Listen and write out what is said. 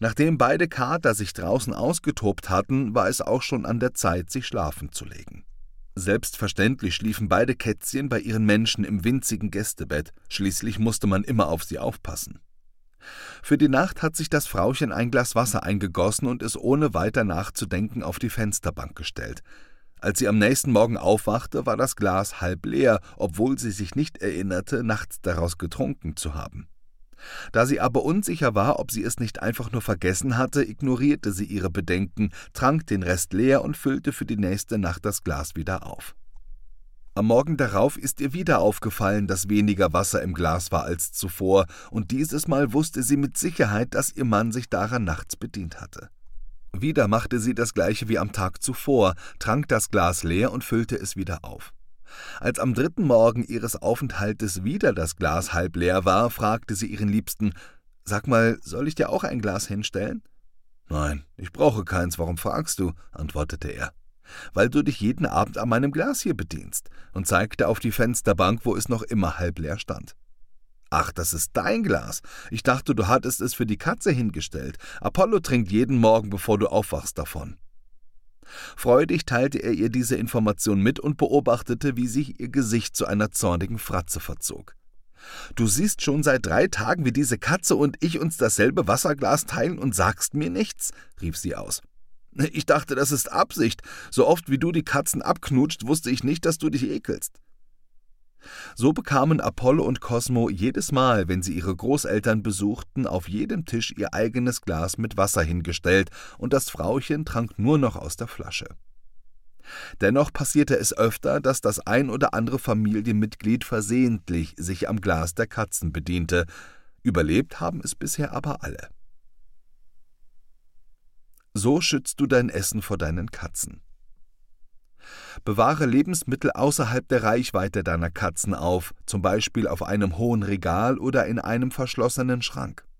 Nachdem beide Kater sich draußen ausgetobt hatten, war es auch schon an der Zeit, sich schlafen zu legen. Selbstverständlich schliefen beide Kätzchen bei ihren Menschen im winzigen Gästebett, schließlich musste man immer auf sie aufpassen. Für die Nacht hat sich das Frauchen ein Glas Wasser eingegossen und es ohne weiter nachzudenken auf die Fensterbank gestellt. Als sie am nächsten Morgen aufwachte, war das Glas halb leer, obwohl sie sich nicht erinnerte, nachts daraus getrunken zu haben. Da sie aber unsicher war, ob sie es nicht einfach nur vergessen hatte, ignorierte sie ihre Bedenken, trank den Rest leer und füllte für die nächste Nacht das Glas wieder auf. Am Morgen darauf ist ihr wieder aufgefallen, dass weniger Wasser im Glas war als zuvor, und dieses Mal wusste sie mit Sicherheit, dass ihr Mann sich daran nachts bedient hatte. Wieder machte sie das Gleiche wie am Tag zuvor, trank das Glas leer und füllte es wieder auf. Als am 3. Morgen ihres Aufenthaltes wieder das Glas halb leer war, fragte sie ihren Liebsten: »Sag mal, soll ich dir auch ein Glas hinstellen?« »Nein, ich brauche keins, warum fragst du?«, antwortete er. »Weil du dich jeden Abend an meinem Glas hier bedienst«, und zeigte auf die Fensterbank, wo es noch immer halb leer stand. »Ach, das ist dein Glas. Ich dachte, du hattest es für die Katze hingestellt. Apollo trinkt jeden Morgen, bevor du aufwachst, davon.« Freudig teilte er ihr diese Information mit und beobachtete, wie sich ihr Gesicht zu einer zornigen Fratze verzog. »Du siehst schon seit 3 Tagen, wie diese Katze und ich uns dasselbe Wasserglas teilen und sagst mir nichts?«, rief sie aus. »Ich dachte, das ist Absicht. So oft wie du die Katzen abknutscht, wusste ich nicht, dass du dich ekelst.« So bekamen Apollo und Cosmo jedes Mal, wenn sie ihre Großeltern besuchten, auf jedem Tisch ihr eigenes Glas mit Wasser hingestellt, und das Frauchen trank nur noch aus der Flasche. Dennoch passierte es öfter, dass das ein oder andere Familienmitglied versehentlich sich am Glas der Katzen bediente. Überlebt haben es bisher aber alle. So schützt du dein Essen vor deinen Katzen. Bewahre Lebensmittel außerhalb der Reichweite deiner Katzen auf, zum Beispiel auf einem hohen Regal oder in einem verschlossenen Schrank.